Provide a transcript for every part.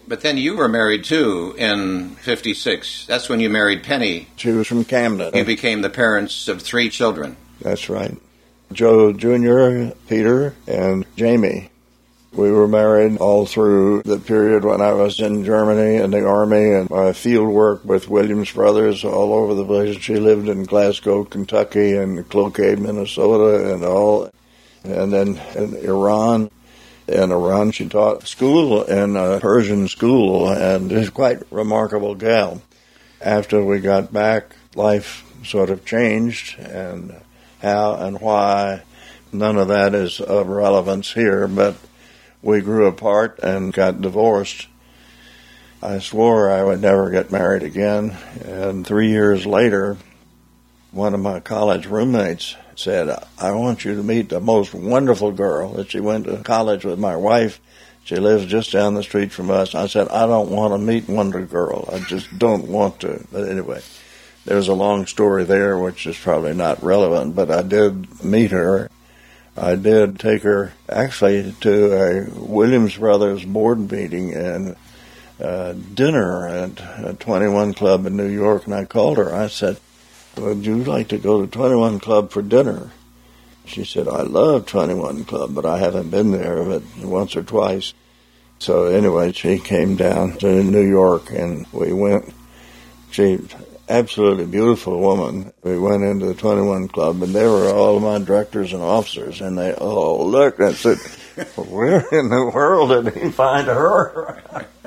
But then you were married, too, in 56. That's when you married Penny. She was from Camden. You became the parents of 3 children. That's right. Joe Jr., Peter, and Jamie. We were married all through the period when I was in Germany in the Army and my field work with Williams Brothers all over the place. She lived in Glasgow, Kentucky, and Cloquet, Minnesota, and all. And then in Iran. In Iran, she taught school in a Persian school, and is quite a remarkable gal. After we got back, life sort of changed, and how and why, none of that is of relevance here, but we grew apart and got divorced. I swore I would never get married again, and 3 years later, one of my college roommates said, I want you to meet the most wonderful girl. That she went to college with my wife. She lives just down the street from us. I said, I don't want to meet Wonder Girl. I just don't want to. But anyway, there's a long story there, which is probably not relevant, but I did meet her. I did take her actually to a Williams Brothers board meeting and dinner at a 21 Club in New York, and I called her. I said, would you like to go to 21 Club for dinner? She said, I love 21 Club, but I haven't been there but once or twice. So anyway, she came down to New York, and we went. She absolutely beautiful woman. We went into the 21 Club, and there were all of my directors and officers, and they, oh, look, I said, where in the world did he find her?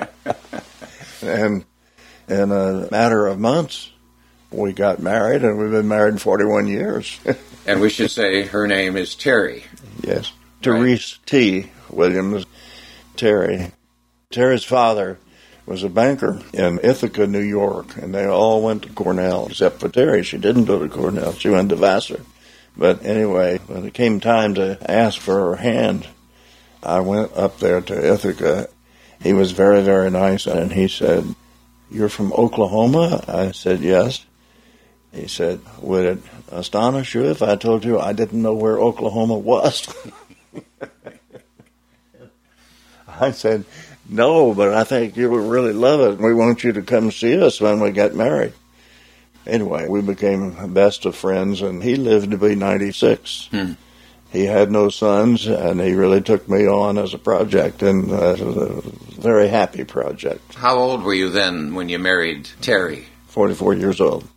And in a matter of months, we got married, and we've been married 41 years. And we should say her name is Terry. Yes. Therese T. Williams, Terry. Terry's father was a banker in Ithaca, New York, and they all went to Cornell, except for Terry. She didn't go to Cornell. She went to Vassar. But anyway, when it came time to ask for her hand, I went up there to Ithaca. He was very, very nice, and he said, you're from Oklahoma? I said, yes. He said, would it astonish you if I told you I didn't know where Oklahoma was? I said, no, but I think you would really love it. We want you to come see us when we get married. Anyway, we became best of friends, and he lived to be 96. He had no sons, and he really took me on as a project, and it was a very happy project. How old were you then when you married Terry? 44 years old.